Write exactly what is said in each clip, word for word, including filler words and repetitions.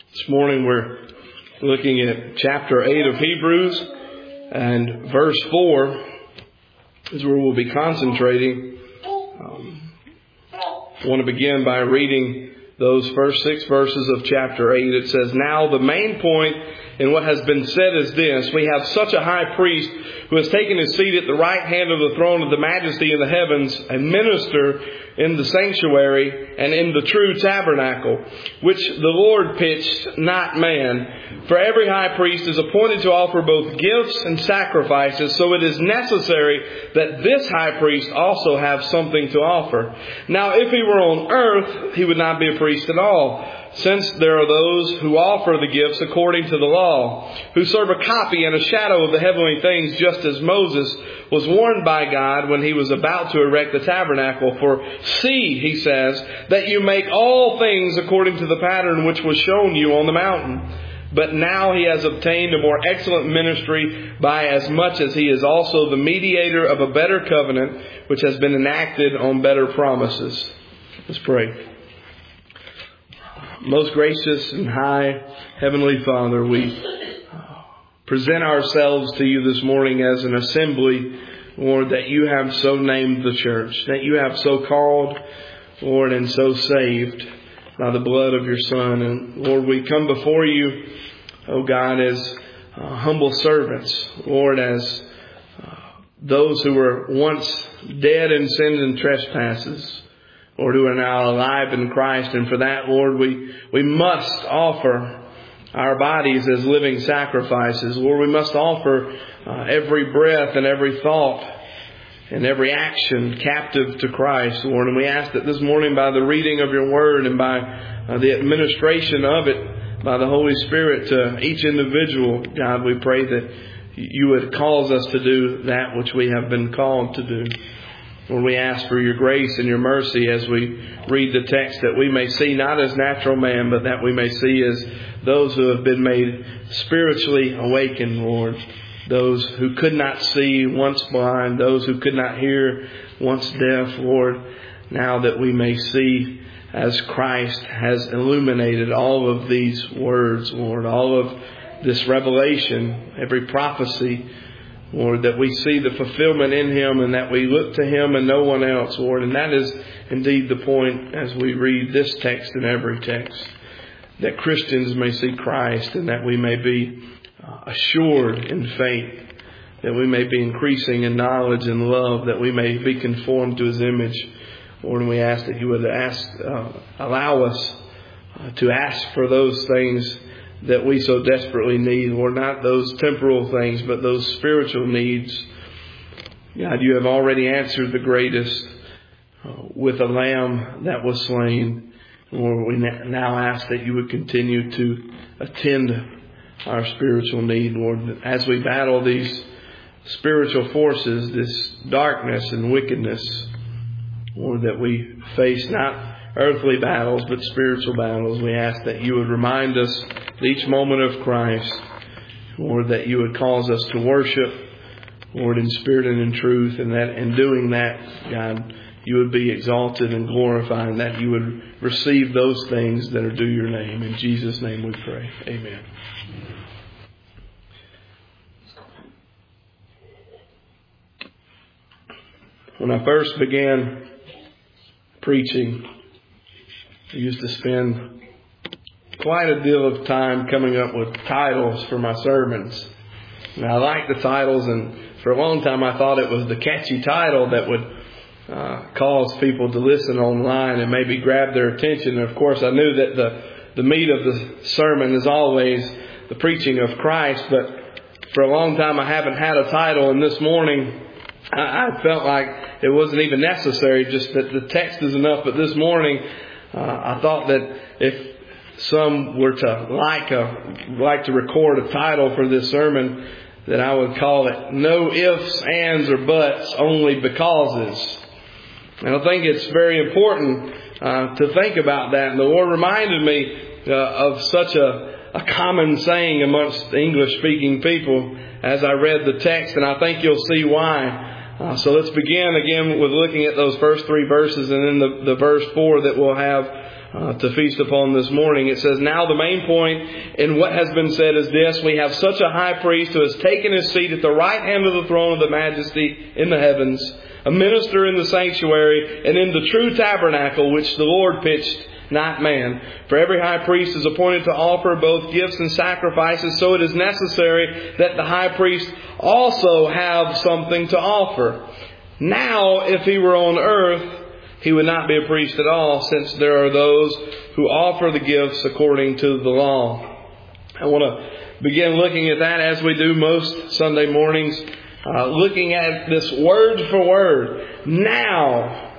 This morning we're looking at chapter eight of Hebrews, and verse four is where we'll be concentrating. Um, I want to begin by reading those first six verses of chapter eight. It says, "Now the main point in what has been said is this: we have such a high priest who has taken his seat at the right hand of the throne of the majesty in the heavens, and minister in the sanctuary and in the true tabernacle, which the Lord pitched, not man. For every high priest is appointed to offer both gifts and sacrifices, so it is necessary that this high priest also have something to offer. Now if he were on earth, he would not be a priest at all, since there are those who offer the gifts according to the law, who serve a copy and a shadow of the heavenly things, just as Moses was warned by God when he was about to erect the tabernacle. For see, he says, that you make all things according to the pattern which was shown you on the mountain. But now he has obtained a more excellent ministry, by as much as he is also the mediator of a better covenant, which has been enacted on better promises." Let's pray. Most gracious and high Heavenly Father, we present ourselves to you this morning as an assembly, Lord, that you have so named the church, that you have so called, Lord, and so saved by the blood of your Son. And Lord, we come before you, oh God, as uh, humble servants, Lord, as uh, those who were once dead in sins and trespasses, Lord, who are now alive in Christ. And for that, Lord, we, we must offer our bodies as living sacrifices. Lord, we must offer uh, every breath and every thought and every action captive to Christ, Lord. And we ask that this morning, by the reading of your word and by uh, the administration of it by the Holy Spirit to each individual, God, we pray that you would cause us to do that which we have been called to do. Lord, we ask for your grace and your mercy as we read the text, that we may see not as natural man, but that we may see as those who have been made spiritually awakened, Lord. Those who could not see, once blind. Those who could not hear, once deaf, Lord. Now that we may see as Christ has illuminated all of these words, Lord. All of this revelation, every prophecy, Lord, that we see the fulfillment in Him and that we look to Him and no one else, Lord. And that is indeed the point as we read this text and every text. That Christians may see Christ and that we may be assured in faith. That we may be increasing in knowledge and love. That we may be conformed to His image. Lord, and we ask that you would ask, uh, allow us uh, to ask for those things that we so desperately need, Lord, not those temporal things, but those spiritual needs. God, you have already answered the greatest uh, with a lamb that was slain. Lord, we now ask that you would continue to attend our spiritual need, Lord, as we battle these spiritual forces, this darkness and wickedness, Lord, that we face not earthly battles, but spiritual battles. We ask that you would remind us at each moment of Christ, Lord, that you would cause us to worship, Lord, in spirit and in truth, and that in doing that, God, you would be exalted and glorified, and that you would receive those things that are due your name. In Jesus' name we pray. Amen. When I first began preaching, I used to spend quite a deal of time coming up with titles for my sermons. And I liked the titles, and for a long time I thought it was the catchy title that would uh, cause people to listen online and maybe grab their attention. And of course I knew that the, the meat of the sermon is always the preaching of Christ, but for a long time I haven't had a title, and this morning I, I felt like it wasn't even necessary, just that the text is enough. But this morning uh, I thought that if some were to like a like to record a title for this sermon, that I would call it "No Ifs, Ands, or Buts, Only Becauses." And I think it's very important uh, to think about that. And the Lord reminded me uh, of such a, a common saying amongst English-speaking people as I read the text, and I think you'll see why. Uh, so let's begin again with looking at those first three verses, and then the, the verse four that we'll have uh, to feast upon this morning. It says, now the main point in what has been said is this: we have such a high priest who has taken his seat at the right hand of the throne of the majesty in the heavens, a minister in the sanctuary and in the true tabernacle which the Lord pitched, not man. For every high priest is appointed to offer both gifts and sacrifices, so it is necessary that the high priest also have something to offer. Now, if he were on earth, he would not be a priest at all, since there are those who offer the gifts according to the law. I want to begin looking at that as we do most Sunday mornings, uh, looking at this word for word. Now,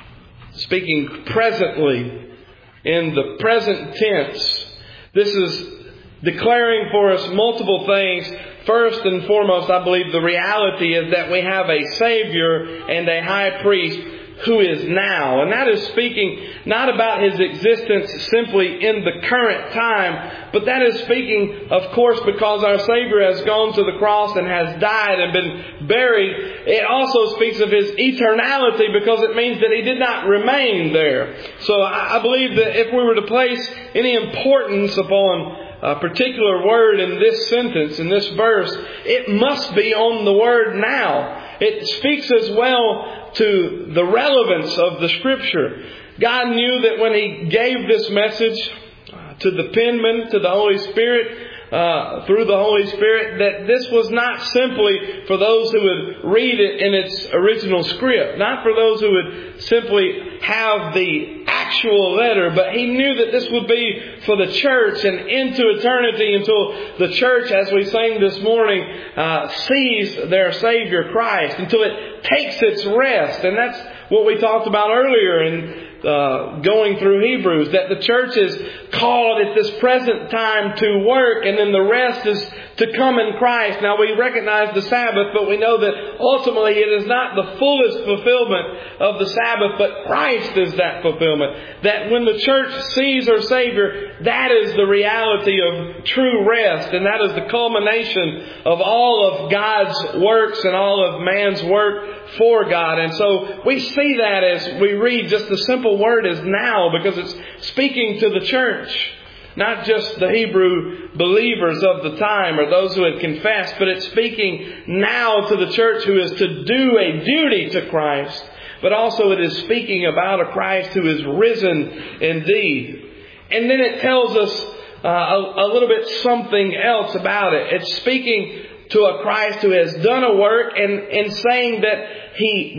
speaking presently, in the present tense, this is declaring for us multiple things. First and foremost, I believe the reality is that we have a Savior and a high priest who is now. And that is speaking not about His existence simply in the current time, but that is speaking, of course, because our Savior has gone to the cross and has died and been buried. It also speaks of His eternality, because it means that He did not remain there. So I believe that if we were to place any importance upon a particular word in this sentence, in this verse, it must be on the word now. It speaks as well to the relevance of the Scripture. God knew that when He gave this message to the penman, to the Holy Spirit, uh, through the Holy Spirit, that this was not simply for those who would read it in its original script, not for those who would simply have the actual letter, but He knew that this would be for the church and into eternity, until the church, as we sang this morning, uh, sees their Savior Christ, until it takes its rest. And that's what we talked about earlier in uh, going through Hebrews, that the church is called at this present time to work, and then the rest is to come in Christ. Now, we recognize the Sabbath, but we know that ultimately it is not the fullest fulfillment of the Sabbath, but Christ is that fulfillment. That when the church sees her Savior, that is the reality of true rest, and that is the culmination of all of God's works and all of man's work for God. And so we see that as we read just the simple word is now, because it's speaking to the church. Not just the Hebrew believers of the time or those who had confessed, but it's speaking now to the church who is to do a duty to Christ. But also it is speaking about a Christ who is risen indeed. And then it tells us uh, a, a little bit something else about it. It's speaking to a Christ who has done a work, and, and saying that He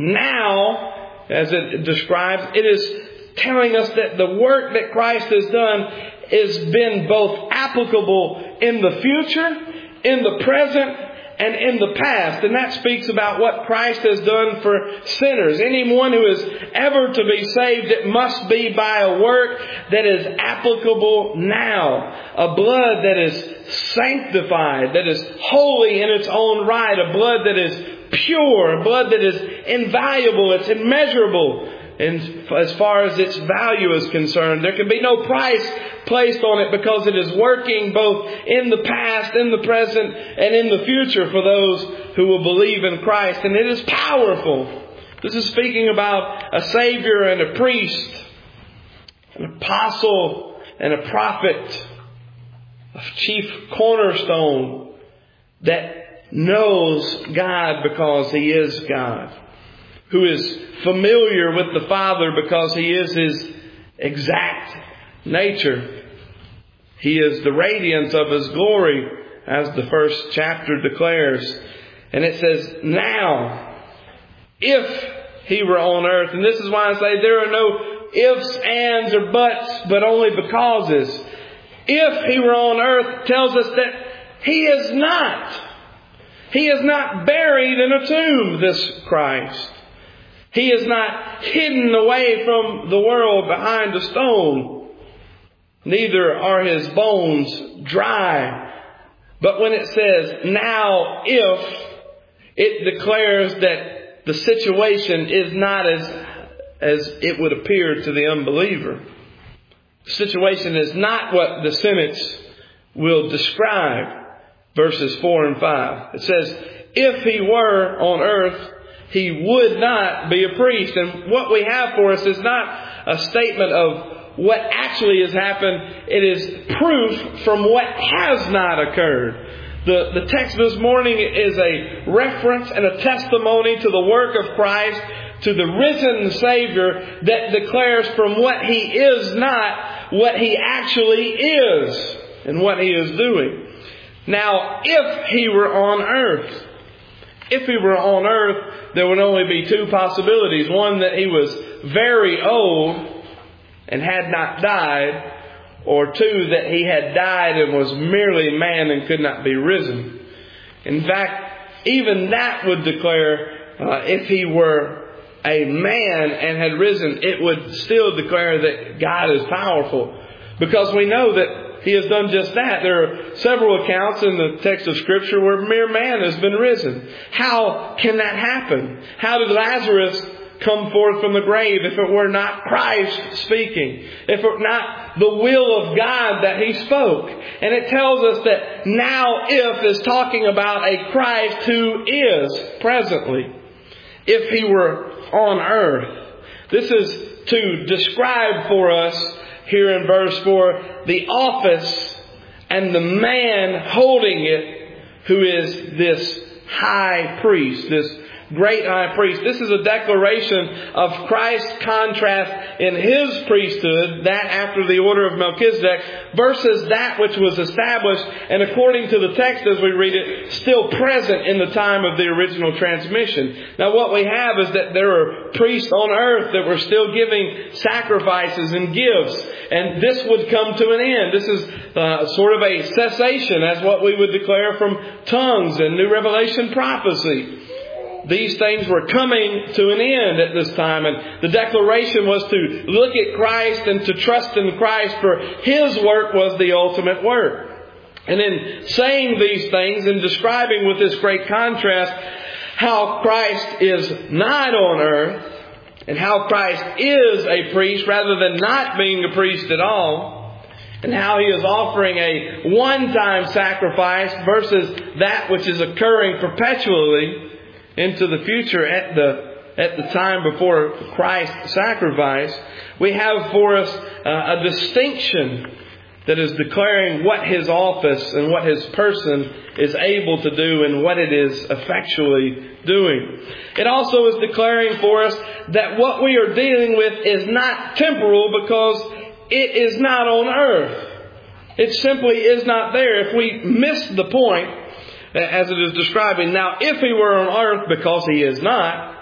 now, as it describes, it is telling us that the work that Christ has done has been both applicable in the future, in the present, and in the past. And that speaks about what Christ has done for sinners. Anyone who is ever to be saved, it must be by a work that is applicable now. A blood that is sanctified, that is holy in its own right. A blood that is pure, a blood that is invaluable, it's immeasurable. And as far as its value is concerned, there can be no price placed on it, because it is working both in the past, in the present, and in the future for those who will believe in Christ. And it is powerful. This is speaking about a Savior and a priest, an apostle and a prophet, a chief cornerstone that knows God because He is God, who is familiar with the Father because He is His exact nature. He is the radiance of His glory, as the first chapter declares. And it says, now, if He were on earth. And this is why I say there are no ifs, ands, or buts, but only becauses. If He were on earth tells us that He is not. He is not buried in a tomb, this Christ. He is not hidden away from the world behind a stone. Neither are His bones dry. But when it says, now if, it declares that the situation is not as, as it would appear to the unbeliever. The situation is not what the sentence will describe. Verses four and five. It says, if He were on earth, He would not be a priest. And what we have for us is not a statement of what actually has happened. It is proof from what has not occurred. The, the text this morning is a reference and a testimony to the work of Christ, to the risen Savior, that declares from what He is not, what He actually is and what He is doing. Now, if He were on earth, if He were on earth, there would only be two possibilities. One, that He was very old and had not died. Or two, that He had died and was merely man and could not be risen. In fact, even that would declare, uh, if He were a man and had risen, it would still declare that God is powerful. Because we know that He has done just that. There are several accounts in the text of Scripture where mere man has been risen. How can that happen? How did Lazarus come forth from the grave if it were not Christ speaking? If it were not the will of God that He spoke? And it tells us that now if is talking about a Christ who is presently. If He were on earth. This is to describe for us here in verse four the office and the man holding it, who is this high priest, this great high priest. This is a declaration of Christ's contrast in His priesthood, that after the order of Melchizedek, versus that which was established, and according to the text as we read it, still present in the time of the original transmission. Now what we have is that there are priests on earth that were still giving sacrifices and gifts, and this would come to an end. This is uh, sort of a cessation, as what we would declare from tongues and New Revelation prophecy. These things were coming to an end at this time. And the declaration was to look at Christ and to trust in Christ, for His work was the ultimate work. And in saying these things and describing with this great contrast how Christ is not on earth and how Christ is a priest rather than not being a priest at all, and how He is offering a one-time sacrifice versus that which is occurring perpetually into the future at the at the time before Christ's sacrifice, we have for us uh, a distinction that is declaring what His office and what His person is able to do and what it is effectually doing. It also is declaring for us that what we are dealing with is not temporal, because it is not on earth. It simply is not there. If we miss the point, as it is describing, now if He were on earth, because He is not,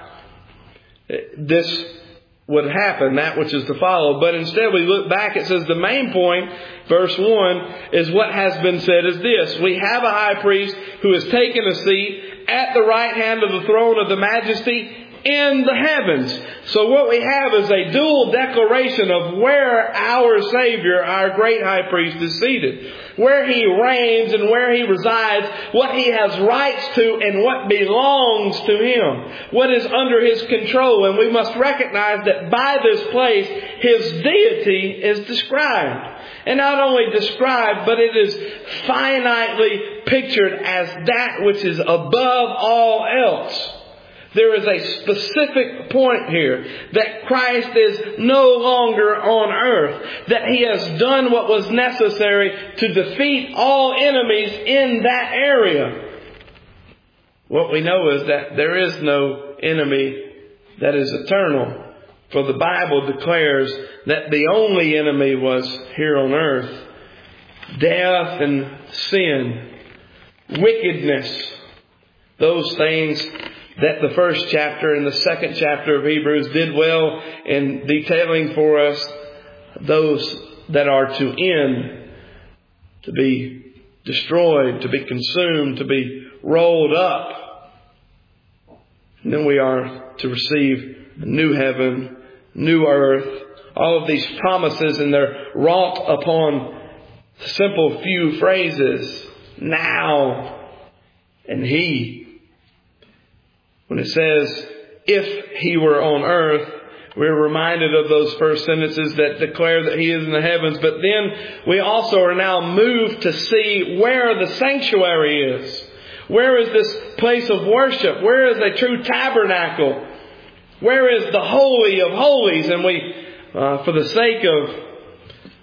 this would happen, that which is to follow. But instead we look back, it says the main point, verse one, is what has been said is this: we have a high priest who has taken a seat at the right hand of the throne of the majesty in the heavens. So what we have is a dual declaration of where our Savior, our great high priest, is seated. Where He reigns and where He resides, what He has rights to and what belongs to Him. What is under His control. And we must recognize that by this place, His deity is described. And not only described, but it is finitely pictured as that which is above all else. There is a specific point here that Christ is no longer on earth, that He has done what was necessary to defeat all enemies in that area. What we know is that there is no enemy that is eternal, for the Bible declares that the only enemy was here on earth: death and sin, wickedness, those things that the first chapter and the second chapter of Hebrews did well in detailing for us, those that are to end, to be destroyed, to be consumed, to be rolled up. And then we are to receive a new heaven, new earth. All of these promises, and they're wrought upon simple few phrases: now and He. When it says, if He were on earth, we're reminded of those first sentences that declare that He is in the heavens. But then we also are now moved to see where the sanctuary is. Where is this place of worship? Where is a true tabernacle? Where is the Holy of Holies? And we, uh, for the sake of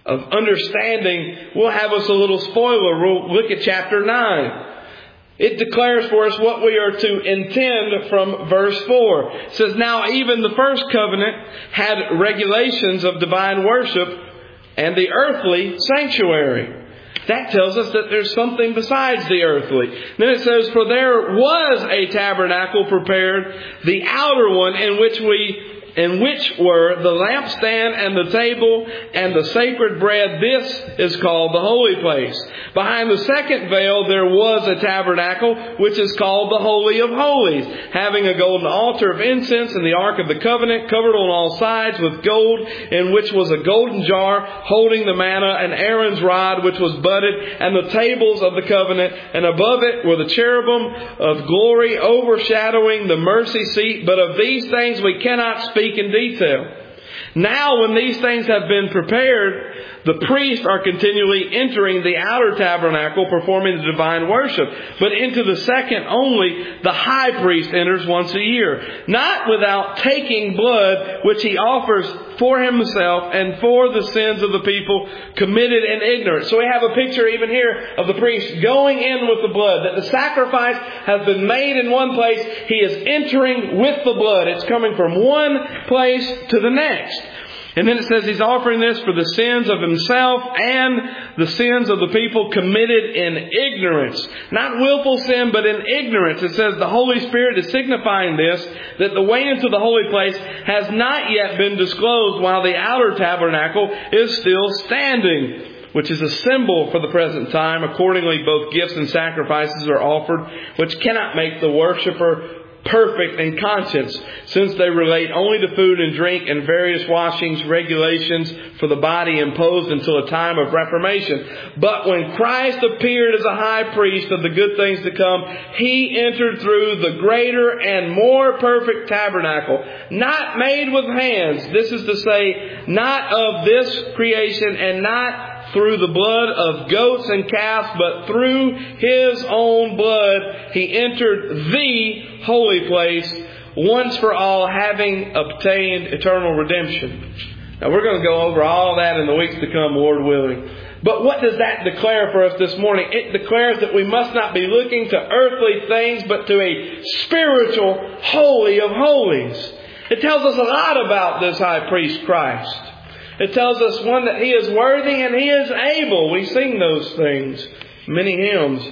of understanding will have us a little spoiler. We'll look at chapter nine. It declares for us what we are to intend from verse four. It says, now even the first covenant had regulations of divine worship and the earthly sanctuary. That tells us that there's something besides the earthly. Then it says, for there was a tabernacle prepared, the outer one, in which we in which were the lampstand and the table and the sacred bread. This is called the holy place. Behind the second veil there was a tabernacle, which is called the Holy of Holies, having a golden altar of incense and the ark of the covenant, covered on all sides with gold, in which was a golden jar holding the manna, and Aaron's rod, which was budded, and the tables of the covenant. And above it were the cherubim of glory overshadowing the mercy seat. But of these things we cannot speak in detail. Now, when these things have been prepared, the priests are continually entering the outer tabernacle, performing the divine worship. But into the second only the high priest enters once a year, not without taking blood, which he offers for himself and for the sins of the people committed in ignorance. So we have a picture even here of the priest going in with the blood, that the sacrifice has been made in one place. He is entering with the blood. It's coming from one place to the next. And then it says he's offering this for the sins of himself and the sins of the people committed in ignorance. Not willful sin, but in ignorance. It says the Holy Spirit is signifying this, that the way into the holy place has not yet been disclosed while the outer tabernacle is still standing, which is a symbol for the present time. Accordingly, both gifts and sacrifices are offered, which cannot make the worshiper perfect in conscience, since they relate only to food and drink and various washings, regulations for the body imposed until a time of reformation. But when Christ appeared as a high priest of the good things to come, He entered through the greater and more perfect tabernacle, not made with hands. This is to say, not of this creation, and not through the blood of goats and calves, but through His own blood He entered the holy place once for all, having obtained eternal redemption. Now we're going to go over all that in the weeks to come, Lord willing. But what does that declare for us this morning? It declares that we must not be looking to earthly things, but to a spiritual holy of holies. It tells us a lot about this high priest Christ. It tells us, one, that He is worthy and He is able. We sing those things, many hymns.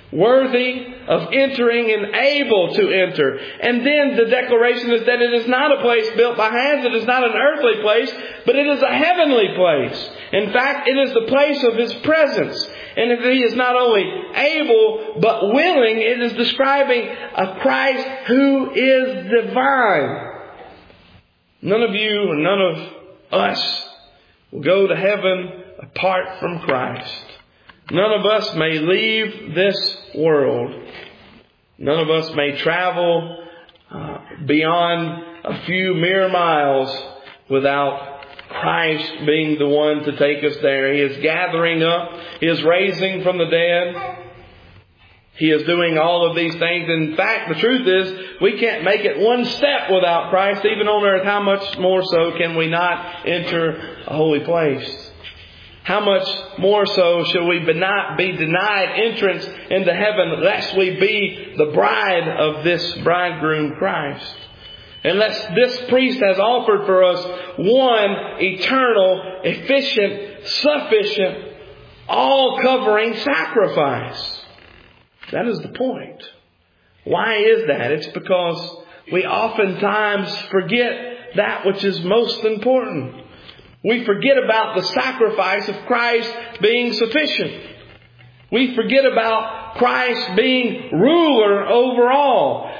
Worthy of entering and able to enter. And then the declaration is that it is not a place built by hands. It is not an earthly place, but it is a heavenly place. In fact, it is the place of His presence. And if He is not only able, but willing, it is describing a Christ who is divine. None of you and none of us will go to heaven apart from Christ. None of us may leave this world. None of us may travel uh, beyond a few mere miles without Christ being the one to take us there. He is gathering up. He is raising from the dead. He is doing all of these things. In fact, the truth is, we can't make it one step without Christ, even on earth. How much more so can we not enter a holy place? How much more so shall we not be denied entrance into heaven, lest we be the bride of this bridegroom Christ? Unless this priest has offered for us one eternal, efficient, sufficient, all-covering sacrifice. That is the point. Why is that? It's because we oftentimes forget that which is most important. We forget about the sacrifice of Christ being sufficient. We forget about Christ being ruler over all.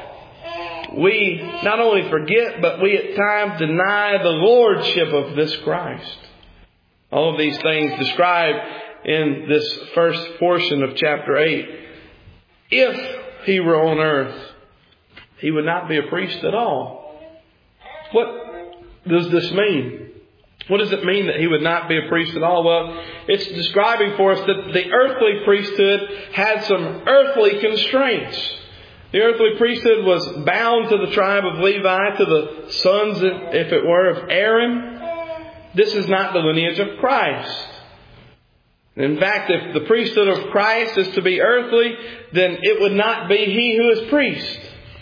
We not only forget, but we at times deny the lordship of this Christ. All of these things described in this first portion of chapter eight. If He were on earth, He would not be a priest at all. What does this mean? What does it mean that He would not be a priest at all? Well, it's describing for us that the earthly priesthood had some earthly constraints. The earthly priesthood was bound to the tribe of Levi, to the sons, if it were, of Aaron. This is not the lineage of Christ. In fact, if the priesthood of Christ is to be earthly, then it would not be He who is priest.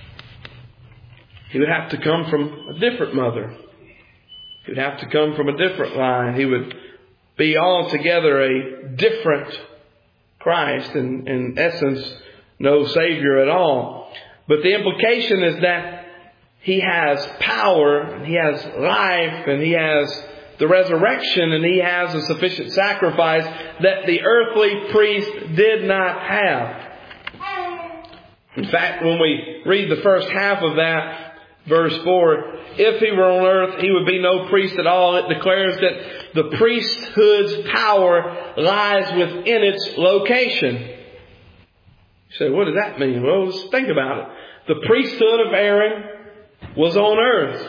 He would have to come from a different mother. He would have to come from a different line. He would be altogether a different Christ, and in essence, no Savior at all. But the implication is that He has power, and He has life, and He has the resurrection, and He has a sufficient sacrifice that the earthly priest did not have. In fact, when we read the first half of that, verse four, if He were on earth, He would be no priest at all. It declares that the priesthood's power lies within its location. You say, what does that mean? Well, let's think about it. The priesthood of Aaron was on earth.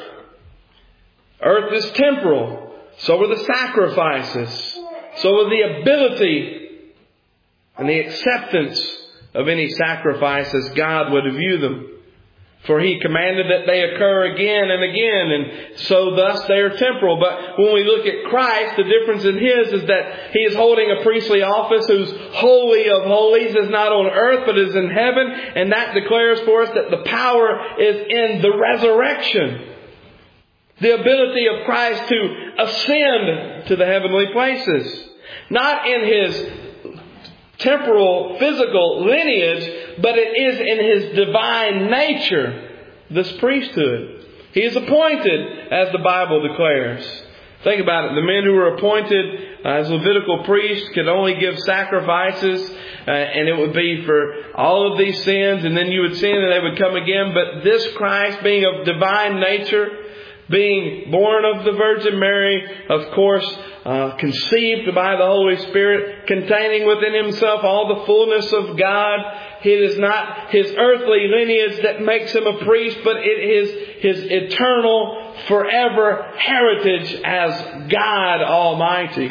Earth is temporal. So were the sacrifices. So was the ability and the acceptance of any sacrifice as God would view them. For He commanded that they occur again and again, and so thus they are temporal. But when we look at Christ, the difference in His is that He is holding a priestly office whose holy of holies is not on earth but is in heaven. And that declares for us that the power is in the resurrection. The ability of Christ to ascend to the heavenly places. Not in His temporal, physical lineage, but it is in His divine nature, this priesthood. He is appointed, as the Bible declares. Think about it. The men who were appointed as Levitical priests could only give sacrifices, uh, and it would be for all of these sins, and then you would sin and they would come again. But this Christ, being of divine nature, being born of the Virgin Mary, of course, uh, conceived by the Holy Spirit, containing within Himself all the fullness of God. It is not His earthly lineage that makes Him a priest, but it is His eternal, forever heritage as God Almighty,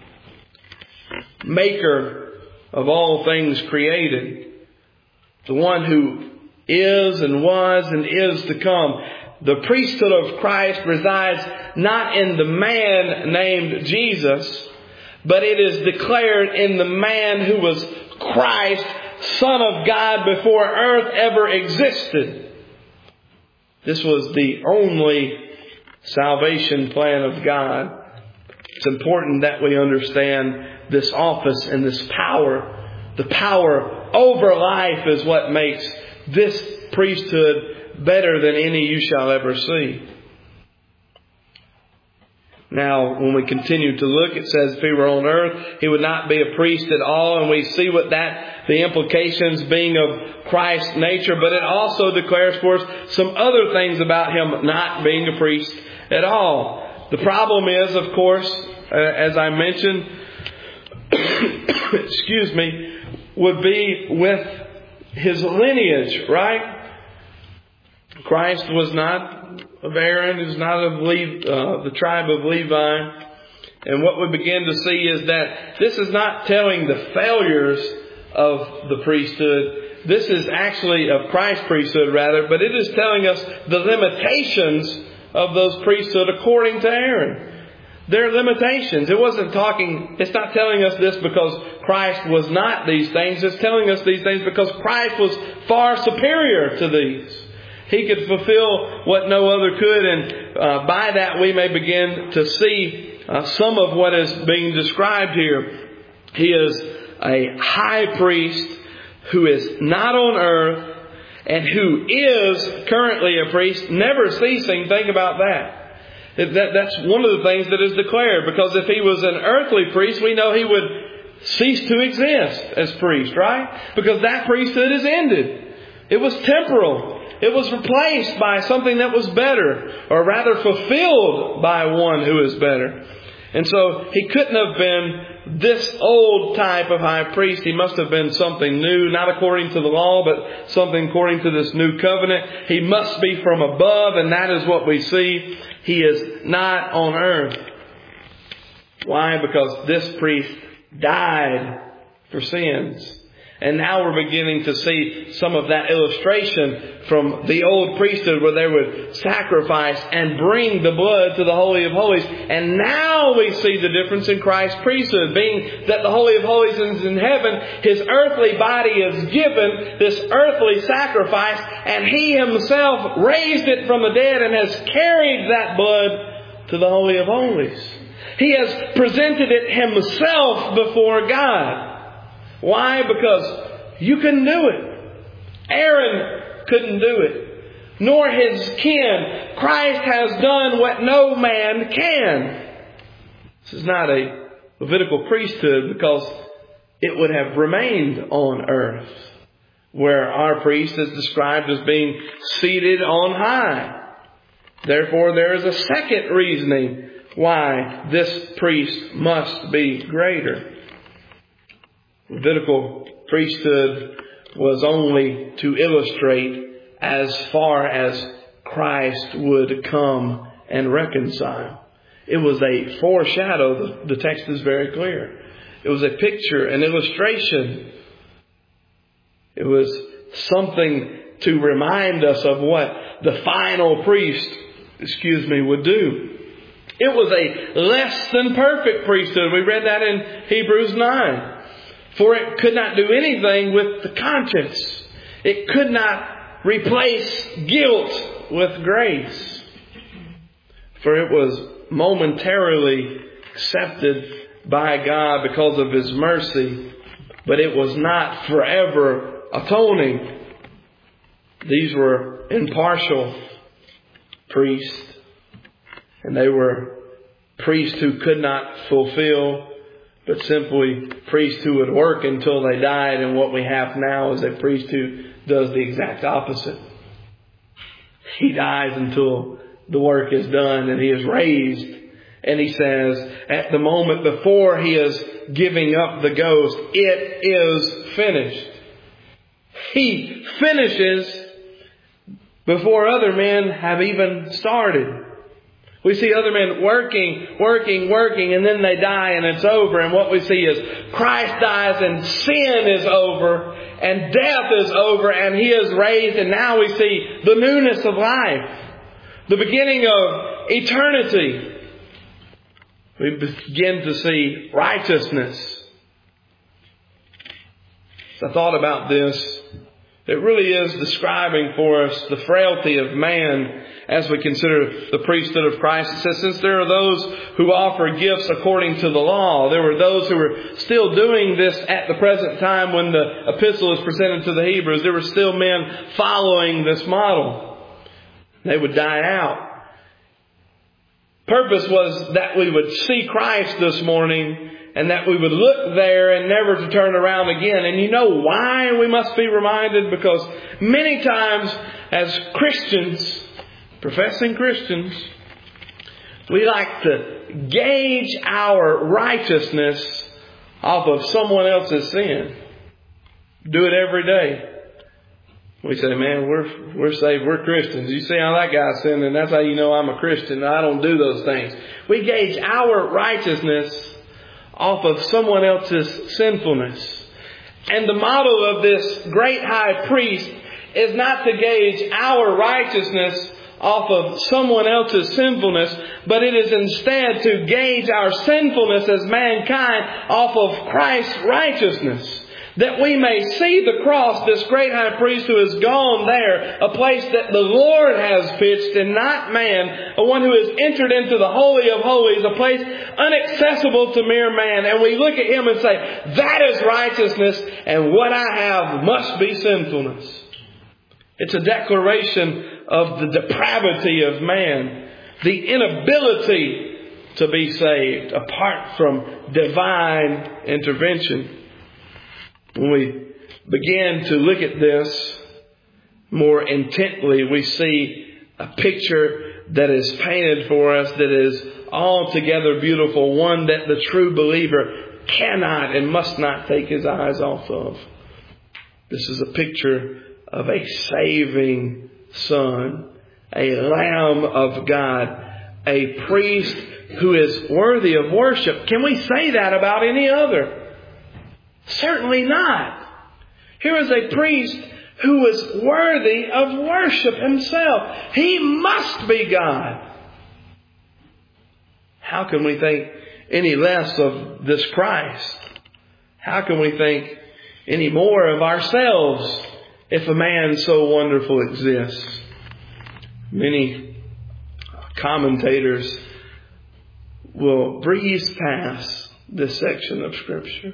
Maker of all things created. The one who is and was and is to come. The priesthood of Christ resides not in the man named Jesus, but it is declared in the man who was Christ, Son of God, before earth ever existed. This was the only salvation plan of God. It's important that we understand this office and this power. The power over life is what makes this priesthood better than any you shall ever see. Now, when we continue to look, it says if He were on earth, He would not be a priest at all. And we see what that, the implications being of Christ's nature. But it also declares for us some other things about Him not being a priest at all. The problem is, of course, uh, as I mentioned, excuse me, would be with His lineage, right? Christ was not of Aaron, is not of Levi, uh, the tribe of Levi. And what we begin to see is that this is not telling the failures of the priesthood. This is actually of Christ's priesthood rather, but it is telling us the limitations of those priesthood according to Aaron. Their limitations. It wasn't talking, it's not telling us this because Christ was not these things. It's telling us these things because Christ was far superior to these. He could fulfill what no other could, and uh, by that we may begin to see uh, some of what is being described here. He is a high priest who is not on earth and who is currently a priest, never ceasing. Think about that. that. That's one of the things that is declared, because if He was an earthly priest, we know He would cease to exist as priest, right? Because that priesthood is ended. It was temporal. It was replaced by something that was better, or rather fulfilled by one who is better. And so He couldn't have been this old type of high priest. He must have been something new, not according to the law, but something according to this new covenant. He must be from above, and that is what we see. He is not on earth. Why? Because this priest died for sins. And now we're beginning to see some of that illustration from the old priesthood where they would sacrifice and bring the blood to the Holy of Holies. And now we see the difference in Christ's priesthood, being that the Holy of Holies is in heaven. His earthly body is given this earthly sacrifice, and He Himself raised it from the dead and has carried that blood to the Holy of Holies. He has presented it Himself before God. Why? Because you couldn't do it. Aaron couldn't do it. Nor his kin. Christ has done what no man can. This is not a Levitical priesthood because it would have remained on earth, where our priest is described as being seated on high. Therefore, there is a second reasoning why this priest must be greater. Levitical priesthood was only to illustrate as far as Christ would come and reconcile. It was a foreshadow. The text is very clear. It was a picture, an illustration. It was something to remind us of what the final priest, excuse me, would do. It was a less than perfect priesthood. We read that in Hebrews nine. For it could not do anything with the conscience. It could not replace guilt with grace. For it was momentarily accepted by God because of His mercy, but it was not forever atoning. These were impartial priests, and they were priests who could not fulfill, but simply priests who would work until they died. And what we have now is a priest who does the exact opposite. He dies until the work is done and he is raised. And he says, at the moment before he is giving up the ghost, it is finished. He finishes before other men have even started. We see other men working, working, working, and then they die and it's over. And what we see is Christ dies and sin is over and death is over and He is raised. And now we see the newness of life, the beginning of eternity. We begin to see righteousness. As I thought about this, it really is describing for us the frailty of man as we consider the priesthood of Christ. It says, since there are those who offer gifts according to the law, there were those who were still doing this at the present time when the epistle is presented to the Hebrews. There were still men following this model. They would die out. Purpose was that we would see Christ this morning and that we would look there and never to turn around again. And you know why we must be reminded? Because many times as Christians, professing Christians, we like to gauge our righteousness off of someone else's sin. Do it every day. We say, man, we're we're saved, we're Christians. You see how that guy's sinning, that's how you know I'm a Christian. I don't do those things. We gauge our righteousness off of someone else's sinfulness. And the model of this great high priest is not to gauge our righteousness off of someone else's sinfulness, but it is instead to gauge our sinfulness as mankind off of Christ's righteousness. That we may see the cross, this great high priest who has gone there, a place that the Lord has pitched and not man, a one who has entered into the Holy of Holies, a place inaccessible to mere man. And we look at Him and say, that is righteousness, and what I have must be sinfulness. It's a declaration of the depravity of man, the inability to be saved apart from divine intervention. When we begin to look at this more intently, we see a picture that is painted for us that is altogether beautiful, one that the true believer cannot and must not take his eyes off of. This is a picture of a saving Son, a Lamb of God, a priest who is worthy of worship. Can we say that about any other? Certainly not. Here is a priest who is worthy of worship himself. He must be God. How can we think any less of this Christ? How can we think any more of ourselves if a man so wonderful exists? Many commentators will breeze past this section of Scripture.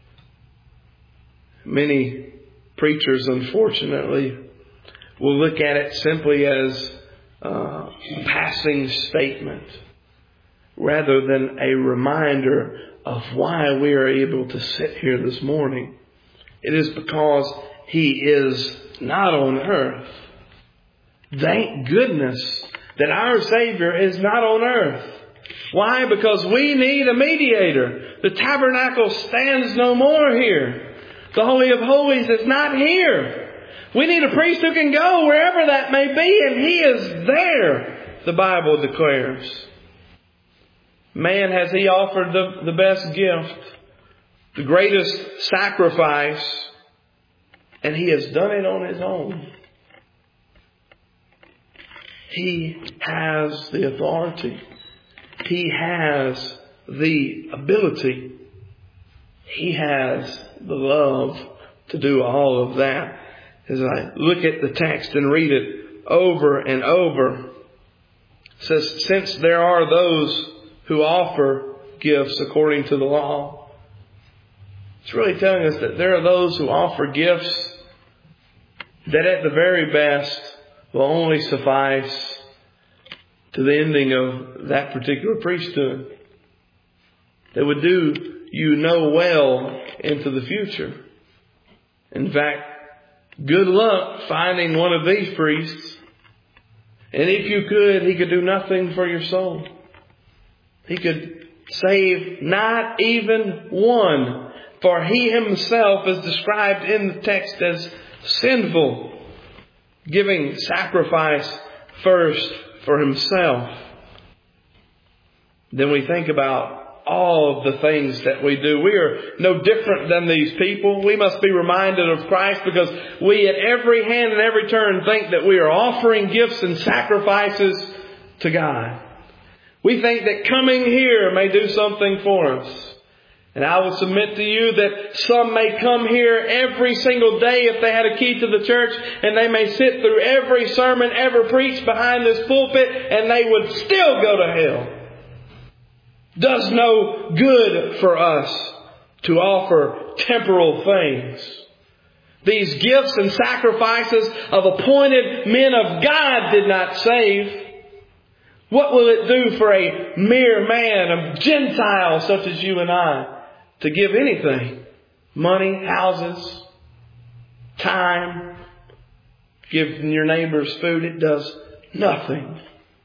Many preachers, unfortunately, will look at it simply as a passing statement rather than a reminder of why we are able to sit here this morning. It is because He is not on earth. Thank goodness that our Savior is not on earth. Why? Because we need a mediator. The tabernacle stands no more here. The Holy of Holies is not here. We need a priest who can go wherever that may be, and He is there, the Bible declares. Man, has He offered the, the best gift, the greatest sacrifice, and He has done it on His own. He has the authority. He has the ability. He has the love to do all of that. As I look at the text and read it over and over, it says, since there are those who offer gifts according to the law, it's really telling us that there are those who offer gifts that at the very best will only suffice to the ending of that particular priesthood. They would do you know well into the future. In fact, good luck finding one of these priests. And if you could, he could do nothing for your soul. He could save not even one. For he himself is described in the text as sinful, giving sacrifice first for himself. Then we think about all of the things that we do. We are no different than these people. We must be reminded of Christ because we at every hand and every turn think that we are offering gifts and sacrifices to God. We think that coming here may do something for us. And I will submit to you that some may come here every single day if they had a key to the church, and they may sit through every sermon ever preached behind this pulpit, and they would still go to hell. Does no good for us to offer temporal things. These gifts and sacrifices of appointed men of God did not save. What will it do for a mere man, a Gentile such as you and I, to give anything? Money, houses, time, giving your neighbors food. It does nothing.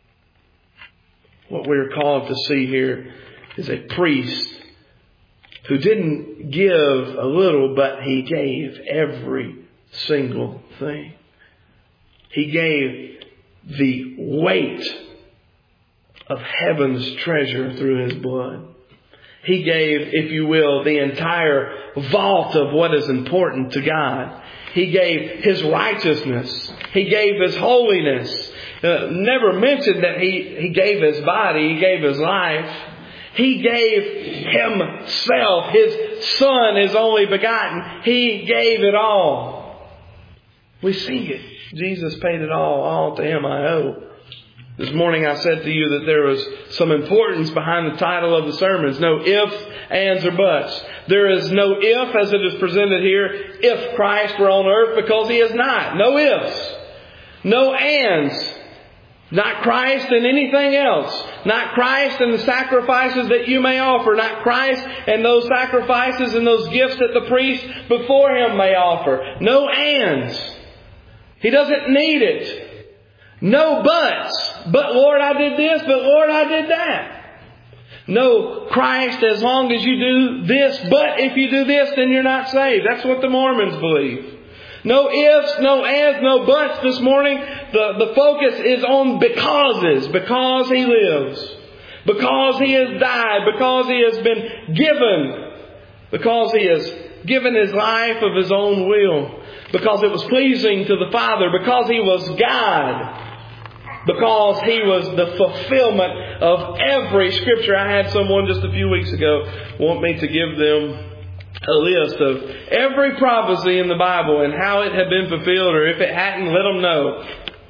What we're called to see here is a priest who didn't give a little, but he gave every single thing. He gave the weight of heaven's treasure through his blood. He gave, if you will, the entire vault of what is important to God. He gave His righteousness. He gave His holiness. Uh, never mentioned that he, he gave His body. He gave His life. He gave Himself, His Son, His only begotten. He gave it all. We sing it. Jesus paid it all. All to Him I owe. This morning I said to you that there was some importance behind the title of the sermons. No ifs, ands, or buts. There is no if, as it is presented here, if Christ were on earth, because He is not. No ifs. No ands. Not Christ and anything else. Not Christ and the sacrifices that you may offer. Not Christ and those sacrifices and those gifts that the priest before Him may offer. No ands. He doesn't need it. No buts. But Lord, I did this. But Lord, I did that. No Christ as long as you do this. But if you do this, then you're not saved. That's what the Mormons believe. No ifs, no ands, no buts this morning. The, the focus is on becauses. Because He lives. Because He has died. Because He has been given. Because He has given His life of His own will. Because it was pleasing to the Father. Because He was God. Because He was the fulfillment of every Scripture. I had someone just a few weeks ago want me to give them a list of every prophecy in the Bible and how it had been fulfilled, or if it hadn't, let them know.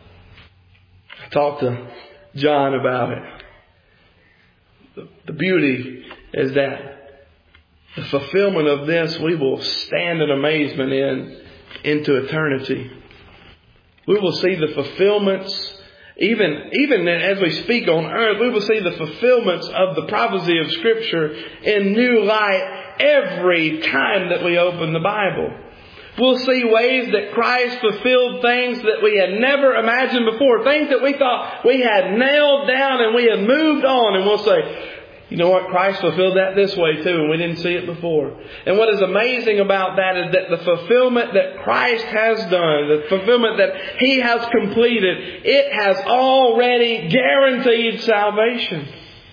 I talked to John about it. The, the beauty is that the fulfillment of this we will stand in amazement in into eternity. We will see the fulfillments. Even, even as we speak on earth, we will see the fulfillments of the prophecy of Scripture in new light every time that we open the Bible. We'll see ways that Christ fulfilled things that we had never imagined before. Things that we thought we had nailed down and we had moved on. And we'll say, you know what? Christ fulfilled that this way too, and we didn't see it before. And what is amazing about that is that the fulfillment that Christ has done, the fulfillment that He has completed, it has already guaranteed salvation.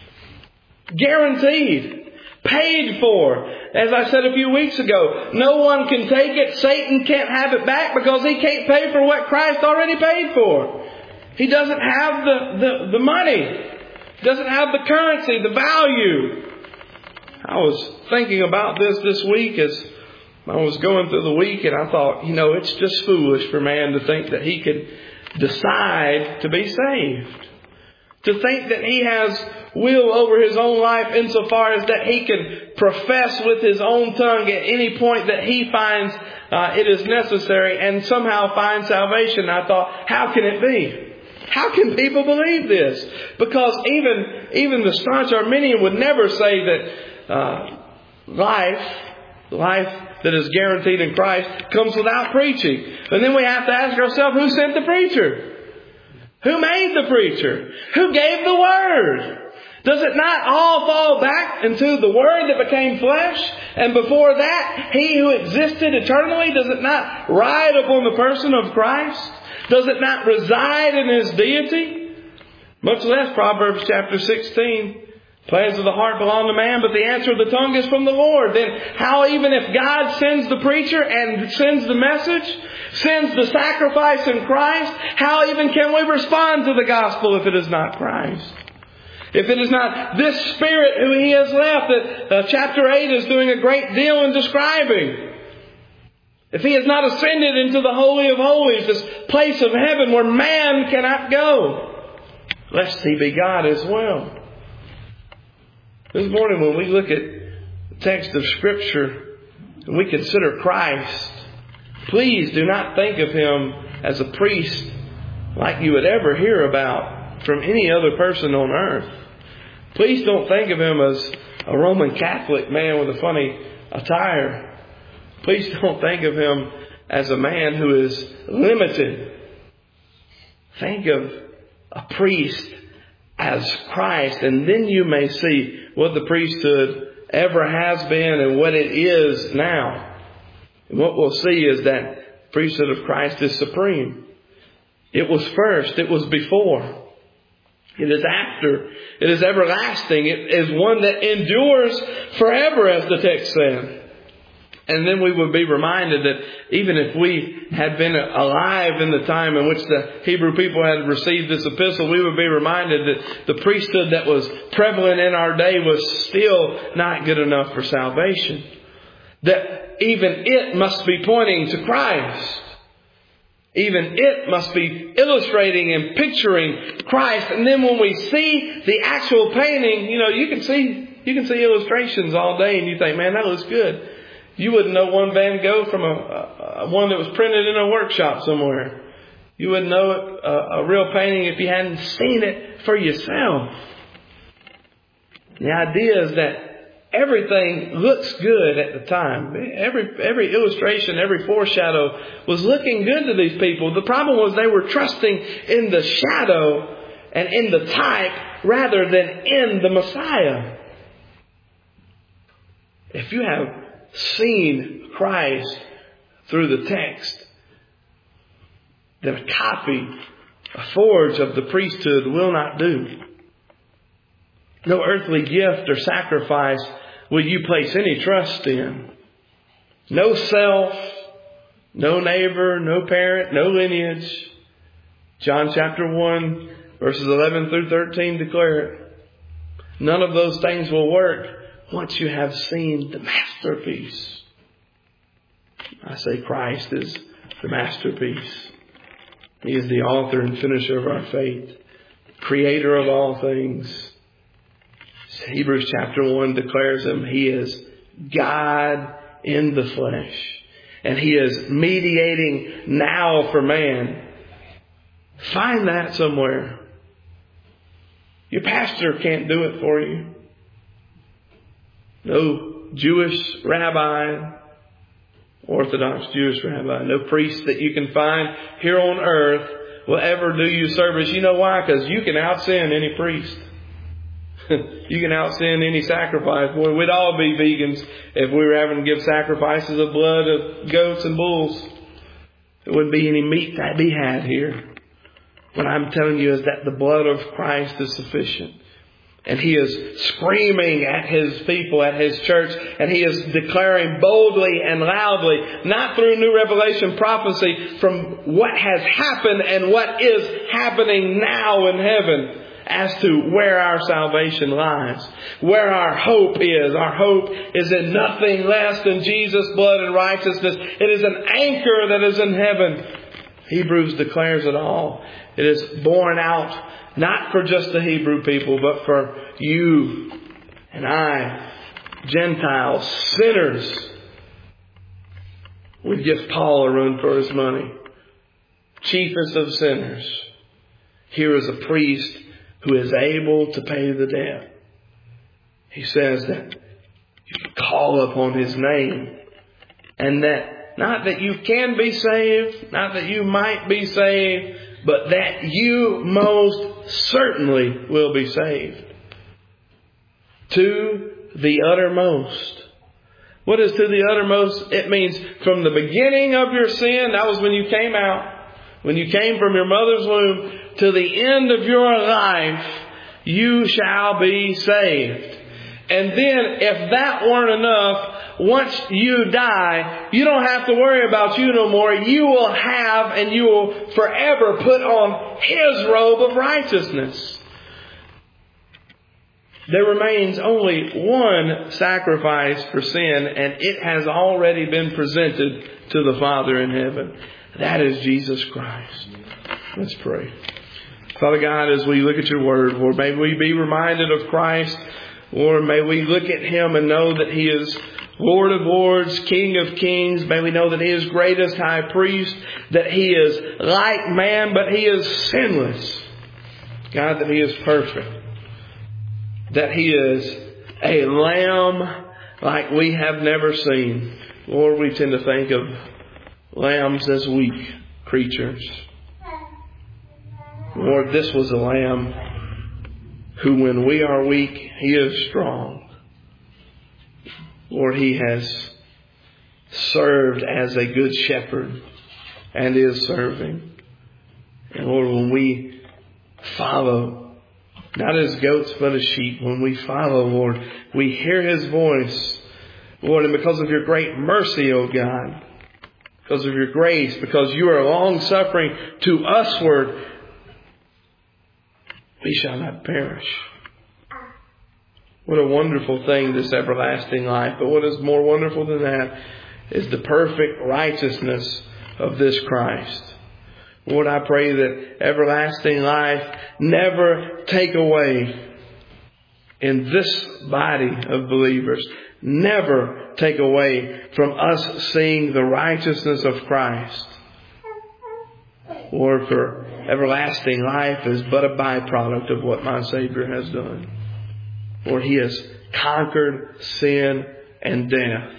Guaranteed. Paid for. As I said a few weeks ago, no one can take it. Satan can't have it back because he can't pay for what Christ already paid for. He doesn't have the, the, the money. Doesn't have the currency, the value. I was thinking about this this week as I was going through the week, and I thought, you know, it's just foolish for man to think that he could decide to be saved. To think that he has will over his own life insofar as that he can profess with his own tongue at any point that he finds uh, it is necessary and somehow find salvation. I thought, how can it be? How can people believe this? Because even even the staunch Arminian would never say that uh, life, life that is guaranteed in Christ comes without preaching. And then we have to ask ourselves, who sent the preacher? Who made the preacher? Who gave the Word? Does it not all fall back into the Word that became flesh? And before that, He who existed eternally, does it not ride upon the person of Christ? Does it not reside in His deity? Much less Proverbs chapter sixteen. Plans of the heart belong to man, but the answer of the tongue is from the Lord. Then how, even if God sends the preacher and sends the message, sends the sacrifice in Christ, how even can we respond to the gospel if it is not Christ? If it is not this Spirit who He has left that uh, chapter eight is doing a great deal in describing. If He has not ascended into the Holy of Holies, this place of heaven where man cannot go, lest He be God as well. This morning when we look at the text of Scripture and we consider Christ, please do not think of Him as a priest like you would ever hear about from any other person on earth. Please don't think of Him as a Roman Catholic man with a funny attire. Please don't think of Him as a man who is limited. Think of a priest as Christ, and then you may see what the priesthood ever has been and what it is now. And what we'll see is that priesthood of Christ is supreme. It was first. It was before. It is after. It is everlasting. It is one that endures forever, as the text said. And then we would be reminded that even if we had been alive in the time in which the Hebrew people had received this epistle, we would be reminded that the priesthood that was prevalent in our day was still not good enough for salvation. That even it must be pointing to Christ. Even it must be illustrating and picturing Christ. And then when we see the actual painting, you know, you can see you can see illustrations all day and you think, man, that looks good. You wouldn't know one Van Gogh from a, a one that was printed in a workshop somewhere. You wouldn't know it, a, a real painting if you hadn't seen it for yourself. The idea is that everything looks good at the time. Every every illustration, every foreshadow was looking good to these people. The problem was they were trusting in the shadow and in the type rather than in the Messiah. If you have seen Christ through the text, then a copy, a forge of the priesthood will not do. No earthly gift or sacrifice will you place any trust in. No self, no neighbor, no parent, no lineage. John chapter one, verses eleven through thirteen declare it. None of those things will work once you have seen the masterpiece. I say Christ is the masterpiece. He is the author and finisher of our faith, creator of all things. Hebrews chapter one declares Him. He is God in the flesh. And He is mediating now for man. Find that somewhere. Your pastor can't do it for you. No Jewish rabbi, Orthodox Jewish rabbi, no priest that you can find here on earth will ever do you service. You know why? Because you can out-sin any priest. You can out-sin any sacrifice. Boy, we'd all be vegans if we were having to give sacrifices of blood of goats and bulls. There wouldn't be any meat to be had here. What I'm telling you is that the blood of Christ is sufficient. And He is screaming at His people, at His church. And He is declaring boldly and loudly, not through new revelation prophecy, from what has happened and what is happening now in heaven, as to where our salvation lies, where our hope is. Our hope is in nothing less than Jesus' blood and righteousness. It is an anchor that is in heaven. Hebrews declares it all. It is borne out not for just the Hebrew people, but for you and I, Gentiles, sinners. We give Paul a run for his money. Chiefest of sinners. Here is a priest who is able to pay the debt. He says that you call upon His name, and that not that you can be saved, not that you might be saved, but that you most certainly will be saved. To the uttermost. What is to the uttermost? It means from the beginning of your sin, that was when you came out, when you came from your mother's womb, to the end of your life, you shall be saved. And then, if that weren't enough, once you die, you don't have to worry about you no more. You will have and you will forever put on His robe of righteousness. There remains only one sacrifice for sin, and it has already been presented to the Father in heaven. That is Jesus Christ. Let's pray. Father God, as we look at your word, Lord, may we be reminded of Christ. Lord, may we look at Him and know that He is Lord of lords, King of kings. May we know that He is greatest high priest, that He is like man, but He is sinless. God, that He is perfect. That He is a lamb like we have never seen. Lord, we tend to think of lambs as weak creatures. Lord, this was a lamb who, when we are weak, He is strong. Lord, He has served as a good shepherd and is serving. And Lord, when we follow, not as goats but as sheep, when we follow, Lord, we hear His voice. Lord, and because of your great mercy, O God, because of your grace, because you are long-suffering to usward, we shall not perish. What a wonderful thing, this everlasting life. But what is more wonderful than that is the perfect righteousness of this Christ. Lord, I pray that everlasting life never take away in this body of believers. Never take away from us seeing the righteousness of Christ. Lord, for everlasting life is but a byproduct of what my Savior has done. Lord, He has conquered sin and death.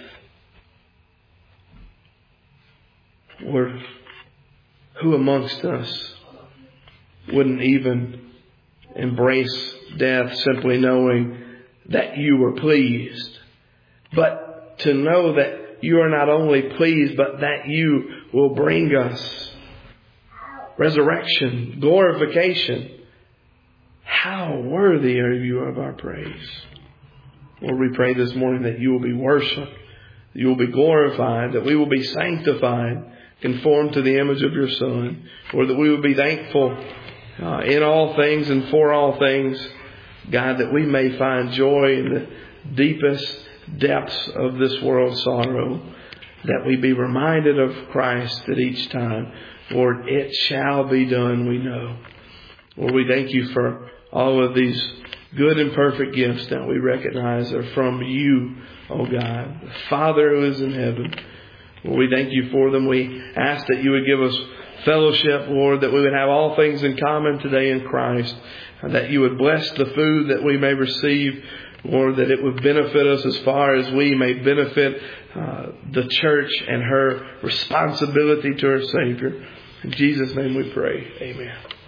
Lord, who amongst us wouldn't even embrace death simply knowing that you were pleased? But to know that you are not only pleased, but that you will bring us resurrection, glorification. How worthy are you of our praise. Lord, we pray this morning that you will be worshipped, you will be glorified, that we will be sanctified, conformed to the image of your Son, or that we will be thankful uh, in all things and for all things, God, that we may find joy in the deepest depths of this world's sorrow, that we be reminded of Christ at each time. Lord, it shall be done, we know. Lord, we thank you for all of these good and perfect gifts that we recognize are from you, oh God, the Father who is in heaven. Lord, we thank you for them. We ask that you would give us fellowship, Lord, that we would have all things in common today in Christ, and that you would bless the food that we may receive, Lord, that it would benefit us as far as we may benefit uh, the church and her responsibility to her Savior. In Jesus' name we pray. Amen.